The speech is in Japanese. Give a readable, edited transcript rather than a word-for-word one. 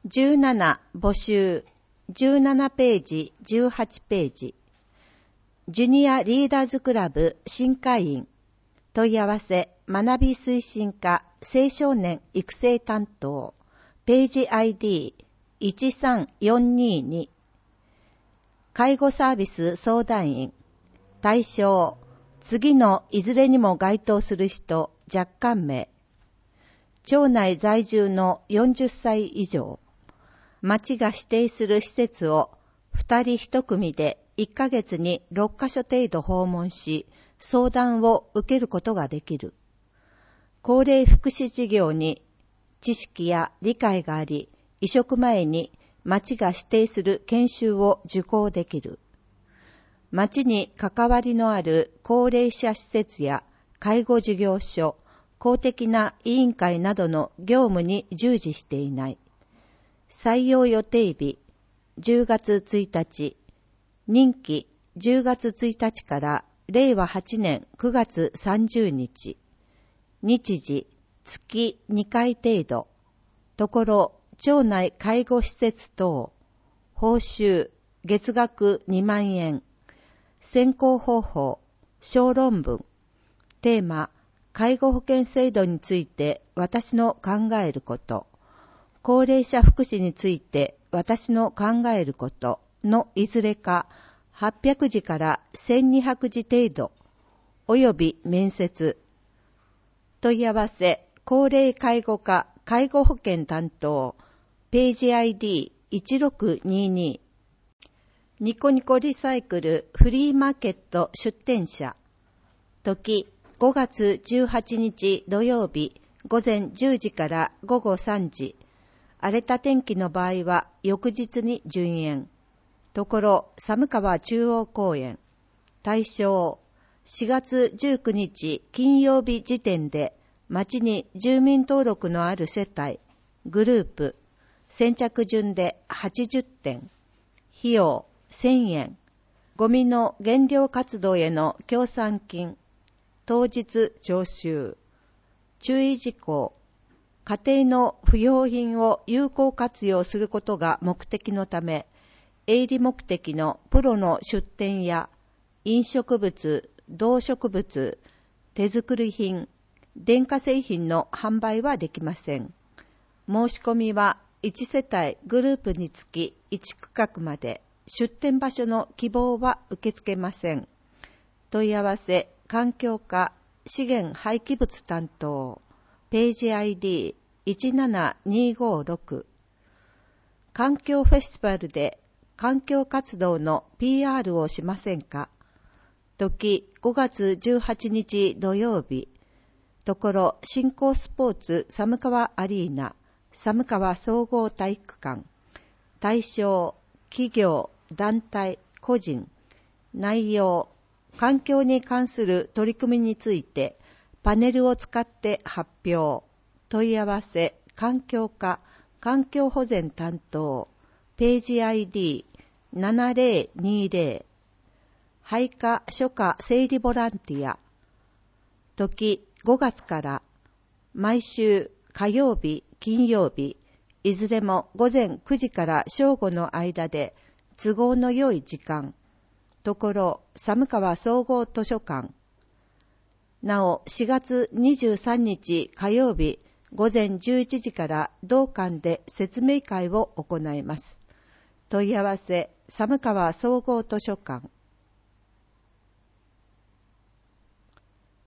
17募集17ページ18ページジュニアリーダーズクラブ新会員問い合わせ学び推進課青少年育成担当ページ ID13422 介護サービス相談員対象次のいずれにも該当する人若干名町内在住の40歳以上町が指定する施設を2人1組で1ヶ月に6カ所程度訪問し相談を受けることができる高齢福祉事業に知識や理解があり移植前に町が指定する研修を受講できる町に関わりのある高齢者施設や介護事業所公的な委員会などの業務に従事していない採用予定日10月1日任期10月1日から令和8年9月30日日時月2回程度ところ町内介護施設等報酬月額2万円選考方法小論文テーマ介護保険制度について私の考えること高齢者福祉について私の考えることのいずれか800字から1200字程度および面接問い合わせ高齢介護課介護保険担当ページ ID1622 ニコニコリサイクルフリーマーケット出店者時5月18日土曜日午前10時から午後3時荒れた天気の場合は翌日に順延ところ寒川中央公園対象4月19日金曜日時点で町に住民登録のある世帯グループ先着順で80点費用1000円ゴミの減量活動への協賛金当日徴収注意事項家庭の不用品を有効活用することが目的のため営利目的のプロの出店や飲食物、動植物、手作り品、電化製品の販売はできません。申し込みは1世帯グループにつき1区画まで出店場所の希望は受け付けません。問い合わせ環境課資源廃棄物担当ページ ID17256 環境フェスティバルで環境活動の PR をしませんか時5月18日土曜日ところ新興スポーツ寒川アリーナ寒川総合体育館対象企業団体個人内容環境に関する取り組みについてパネルを使って発表問い合わせ環境課環境保全担当ページ ID7020 配下初夏整理ボランティア時5月から毎週火曜日金曜日いずれも午前9時から正午の間で都合の良い時間ところ寒川総合図書館なお4月23日火曜日午前11時から同館で説明会を行います。問い合わせ寒川総合図書館